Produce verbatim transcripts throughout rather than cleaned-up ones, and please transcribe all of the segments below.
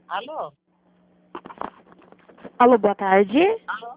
Alô? Alô, boa tarde. Alô?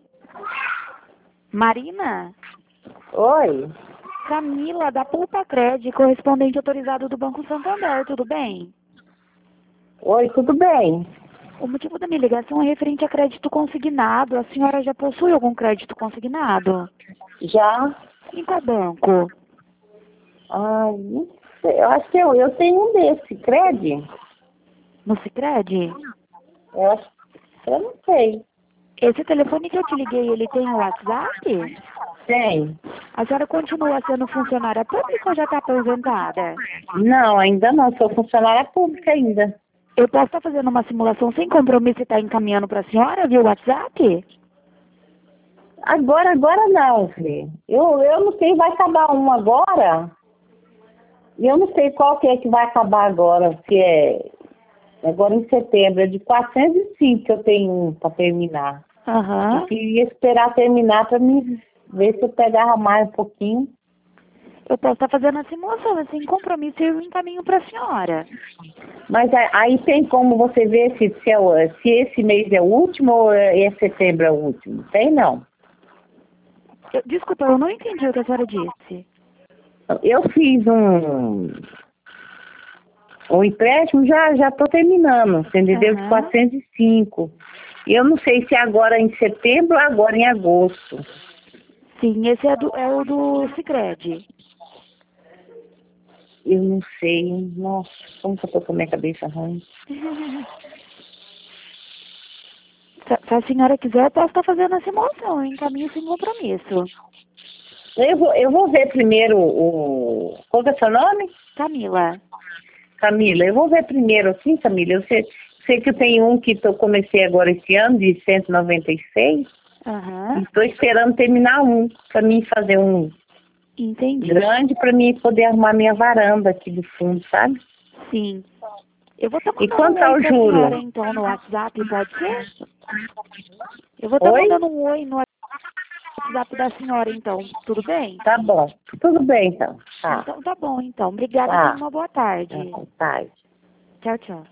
Marina? Oi? Camila, da Pulpa Cred, correspondente autorizado do Banco Santander, tudo bem? Oi, tudo bem? O motivo da minha ligação é referente a crédito consignado. A senhora já possui algum crédito consignado? Já? Em qual banco? Ai, não sei. Eu acho que eu, eu tenho um desse, Cred? No Sicredi? Eu acho, eu não sei. Esse telefone que eu te liguei, ele tem o WhatsApp? Tem? A senhora continua sendo funcionária pública ou já está aposentada? Não, ainda não. Sou funcionária pública ainda. Eu posso estar fazendo uma simulação sem compromisso e estar encaminhando para a senhora via WhatsApp? Agora, agora não, filho. Eu, eu não sei, vai acabar um agora. E eu não sei qual que é que vai acabar agora, se é agora em setembro. É de quatrocentos e cinco que eu tenho um para terminar. Aham. Eu queria esperar terminar para me ver se eu pegava mais um pouquinho. Eu posso estar fazendo a simulação, mas sem compromisso eu encaminho para a senhora. Mas a- aí tem como você ver se, se, é o- se esse mês é o último ou é é setembro é o último? Tem não. Eu- desculpa, eu não entendi o que a senhora disse. Eu fiz um, um empréstimo, já já estou terminando, você entendeu? De Aham. quatrocentos e cinco. E eu não sei se é agora em setembro ou agora em agosto. Sim, esse é, do, é o do Sicredi. Eu não sei. Nossa, como que eu tô com a minha cabeça ruim? Se, se a senhora quiser, eu posso estar fazendo a simulação, eu encaminho sem compromisso. Eu vou, eu vou ver primeiro o... Qual que é o seu nome? Camila. Camila, eu vou ver primeiro aqui, Camila. Eu sei, sei que eu tenho um que eu comecei agora esse ano, de cento e noventa e seis. Aham. E estou esperando terminar um, para mim fazer um Entendi. grande, para mim poder arrumar minha varanda aqui do fundo, sabe? Sim. Eu vou estar E mandando quanto um oi ao para a senhora, juro? então, no WhatsApp, pode ser? Eu vou estar Oi? mandando um oi no WhatsApp da senhora, então. Tudo bem? Tá bom. Tudo bem, então. Tá. Então tá bom, então. Obrigada e tenha Tá. uma boa Tá. tarde. Tá. Tchau, tchau.